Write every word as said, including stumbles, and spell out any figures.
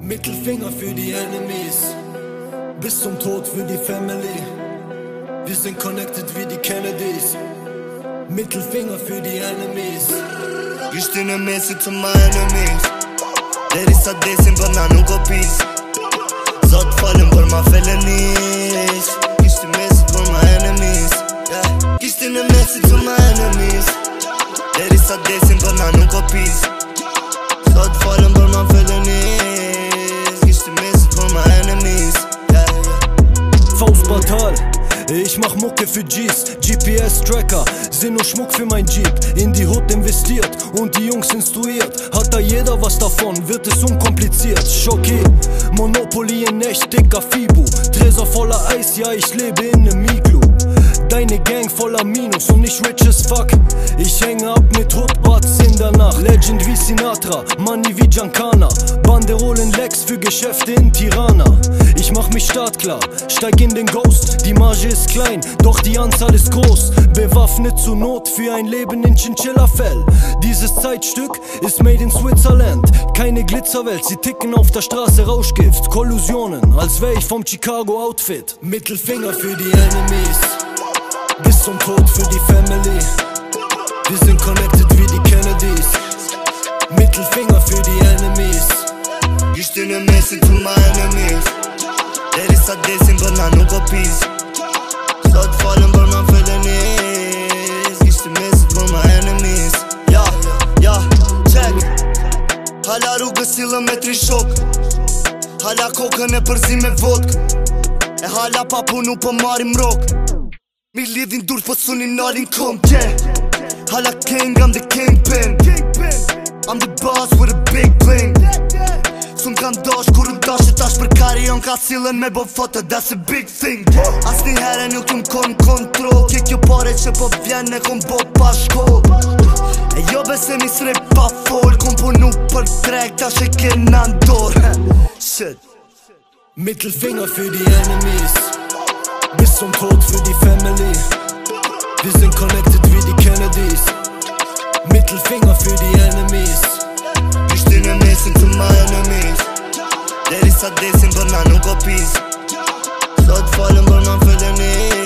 Mittelfinger für die Enemies, bis zum Tod für die Family. Wir sind connected wie die Kennedys. Mittelfinger für die Enemies. Gishtin e mesit të my enemies. Deri sa desin për na nuk o pis. Zot falem për ma felenis. Gishtin mesit për my enemies, yeah. Gishtin e mesit të my enemies. Deri sa desin për na nuk o pis. Zot falem për ma felenis. Gishtin mesit për my enemies, yeah, yeah. Faustbatal, ich mach Mucke für G's, G P S-Tracker, sind nur Schmuck für mein Jeep. In die Hood investiert und die Jungs instruiert. Hat da jeder was davon, wird es unkompliziert. Schocki, Monopoly in echt, dicker Fibu. Tresor voller Eis, ja ich lebe in nem Iglu. Deine Gang voller Minus und ich rich as fuck. Ich hänge ab mit Hoodbats in der Nacht. Legend wie Sinatra, Money wie Giancana. Banderolen Lex für Geschäfte in Tirana. Ich mach mich startklar, steig in den Ghost. Die Marge ist klein, doch die Anzahl ist groß. Bewaffnet zur Not für ein Leben in Chinchilla-Fell. Dieses Zeitstück ist made in Switzerland. Keine Glitzerwelt, sie ticken auf der Straße Rauschgift. Kollusionen, als wär ich vom Chicago-Outfit. Mittelfinger für die Enemies, bis zum Tod für die Family. Wir sind connected wie die Kennedys. Mittelfinger für die Enemies. Gishtin e mesit të my enemies. Deri sa desin për na nuk o pis. Zot falem për ma felenis. Gishtin mesit për my enemies, ja, ja, check. Hala rrugës sillëm me tri shok. Hala kokën e përzi me vodk. E hala pa punu po marim rok. Mi lidhin dur po sunin nalin kom, yeah. Hala king, I'm the kingpin. I'm the boss with a big bling. Sun kan dash, kur u dash e tash për karion ka sillen me bo foto, that's a big thing. Asni herë nuk t'um kon kontrol. Ke kjo pare që po vjen e kom bo pa shkoll. E jo besem i sre pa fol. Kom punu për trek, tash e kena ndor. Shit. Mittelfinger für die Enemies, bis zum Tod für die Family. Wir sind connected wie die Kennedys. Mittelfinger für die Enemies. Gishtin e mesin të my enemies. Deri sa desin për na nuk o pis. Zot falem për ma felenis.